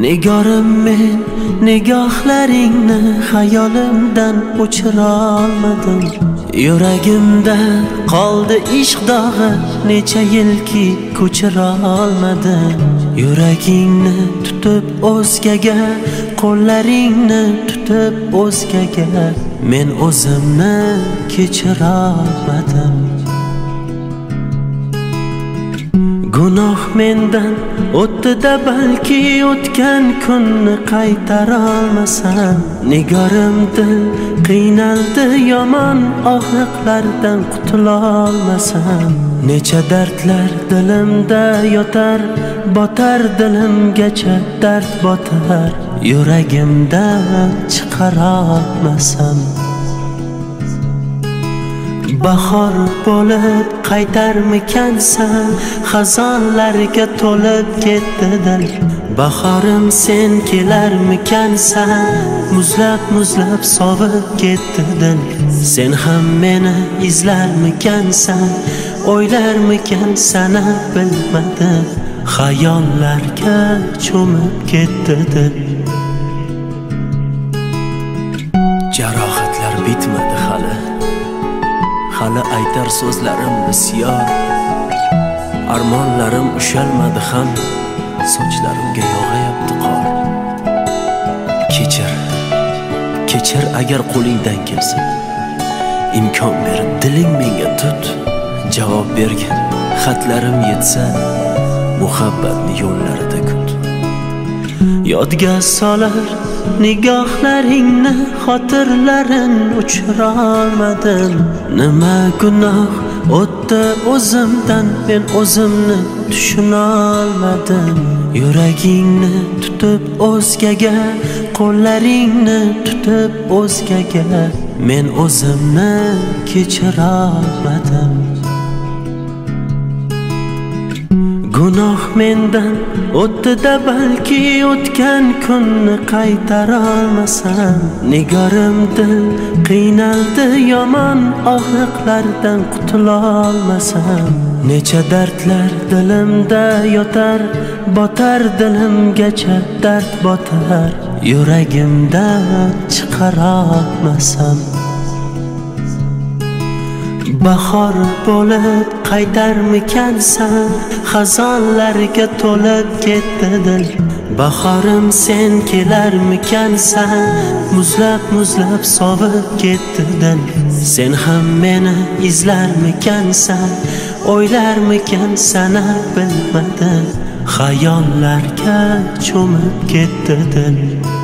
Nigorim men nigohlaringni xayolimdan o'chira olmadim. Yuragimda qoldi ishq dog'i, necha yilki ko'chira olmadim. Yuragingni tutib o'zgaga, qo'llaringni tutib o'zgaga, men o'zimni kechira olmadim. Gunoh mendan o'tdi-da, balki o'tgan kunni qaytara olmasam. Nigorim dil qiynaldi, yomon og'riqlardan qutula olmasam. Necha dardlar dilimda yotar, botar dilimgacha dard botar, yuragimdan chiqara olmasam. Bahor bo'lib qaytarmikansan, xazonlarga to'lib ketdi dil. Bahorim sen kelarmikansan, muzlab sovib ketdi dil. Sen ham meni izlarmikansan, o'ylarmikansan bilmadim. Xayollarga cho'mib ketdi dil. Jarohatlar bitmadi hali, hali aytar so'zlarim bisyor. Armonlarim ushalmadi ham, sochlarimga yog'ayapti qor. Kechir agar qo'lingdan kelsa, imkon berib diling menga tut. Javob bergin xatlarim yetsa, muhabbatni yo'llarida kut. Yodga solar nigohlaringni, xotirlarin uchira olmadim. Nima gunoh o'tdi o'zimdan, men o'zimni tushuna olmadim. Yuragingni tutib o'zgaga, qo'llaringni tutib o'zgaga, men o'zimni kechira olmadim. Gunoh mendan o'tdi-da, balki o'tgan kunni qaytara olmasam. Nigorim dil qiynaldi, yomon og'riqlardan qutula olmasam. Necha dardlar dilimda yotar, botar dilimgacha dard botar, yuragimdan chiqara olmasam. Bahor bo'lib qaytarmikansan, xazonlarga to'lib ketdi dil. Bahorim sen kelarmikansan, muzlab sovib ketdi dil. Sen ham meni izlarmikansan, o'ylarmikansan bilmadim. Xayollarga cho'mib ketdi dil.